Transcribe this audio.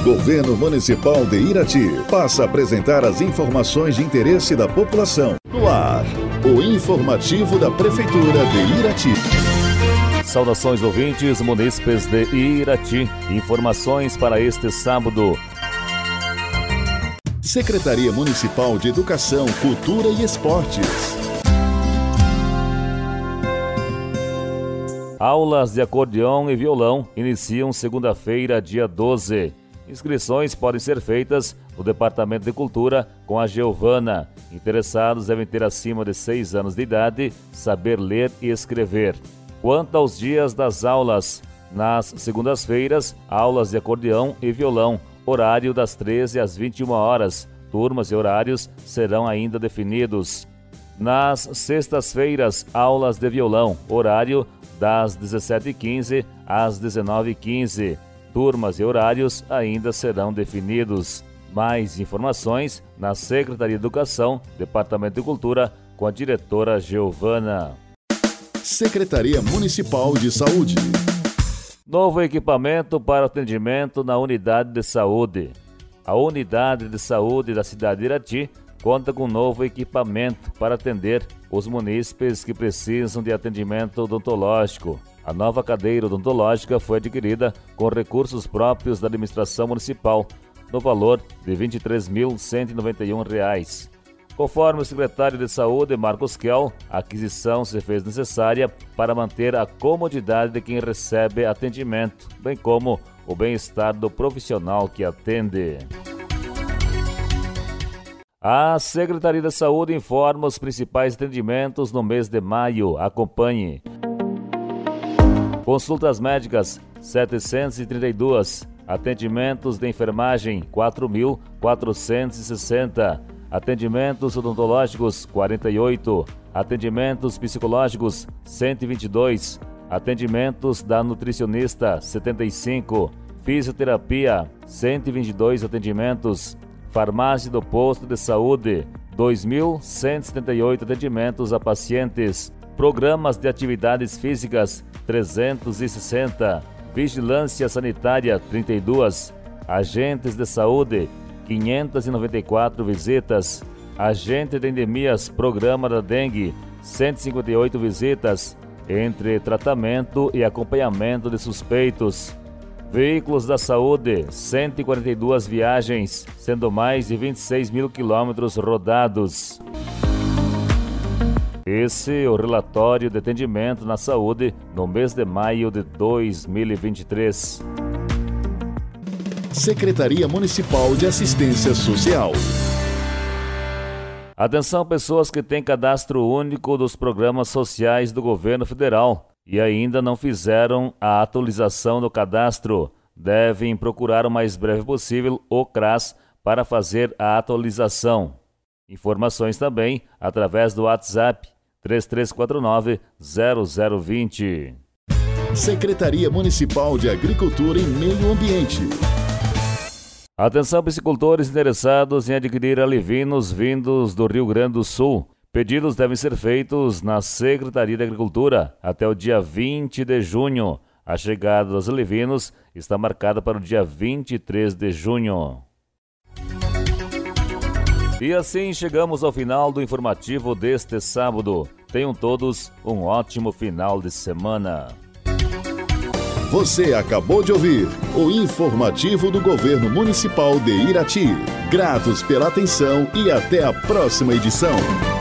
Governo Municipal de Irati passa a apresentar as informações de interesse da população. No ar, o informativo da Prefeitura de Irati. Saudações ouvintes, munícipes de Irati. Informações para este sábado. Secretaria Municipal de Educação, Cultura e Esportes. Aulas de acordeão e violão iniciam segunda-feira, dia 12. Inscrições podem ser feitas no Departamento de Cultura com a Giovana. Interessados devem ter acima de 6 anos de idade, saber ler e escrever. Quanto aos dias das aulas, nas segundas-feiras, aulas de acordeão e violão, horário das 13 às 21 horas. Turmas e horários serão ainda definidos. Nas sextas-feiras, aulas de violão, horário das 17h15 às 19h15. Turmas e horários ainda serão definidos. Mais informações na Secretaria de Educação, Departamento de Cultura, com a diretora Giovana. Secretaria Municipal de Saúde. Novo equipamento para atendimento na unidade de saúde. A unidade de saúde da cidade de Irati conta com novo equipamento para atender os munícipes que precisam de atendimento odontológico. A nova cadeira odontológica foi adquirida com recursos próprios da administração municipal, no valor de R$ 23.191. Conforme o secretário de Saúde, Marcos Kell, a aquisição se fez necessária para manter a comodidade de quem recebe atendimento, bem como o bem-estar do profissional que atende. A Secretaria de Saúde informa os principais atendimentos no mês de maio. Acompanhe. Consultas médicas, 732. Atendimentos de enfermagem, 4.460. Atendimentos odontológicos, 48. Atendimentos psicológicos, 122. Atendimentos da nutricionista, 75. Fisioterapia, 122 atendimentos. Farmácia do Posto de Saúde, 2.178 atendimentos a pacientes. Programas de atividades físicas, 360. Vigilância sanitária, 32. Agentes de saúde, 594 visitas. Agente de endemias, programa da dengue, 158 visitas, entre tratamento e acompanhamento de suspeitos. Veículos da saúde, 142 viagens, sendo mais de 26 mil quilômetros rodados. Esse é o relatório de atendimento na saúde no mês de maio de 2023. Secretaria Municipal de Assistência Social. Atenção, pessoas que têm cadastro único dos programas sociais do governo federal e ainda não fizeram a atualização do cadastro. Devem procurar o mais breve possível o CRAS para fazer a atualização. Informações também através do WhatsApp 3349-0020. Secretaria Municipal de Agricultura e Meio Ambiente. Atenção, piscicultores interessados em adquirir alevinos vindos do Rio Grande do Sul. Pedidos devem ser feitos na Secretaria de Agricultura até o dia 20 de junho. A chegada dos alevinos está marcada para o dia 23 de junho. E assim chegamos ao final do informativo deste sábado. Tenham todos um ótimo final de semana. Você acabou de ouvir o informativo do Governo Municipal de Irati. Gratos pela atenção e até a próxima edição.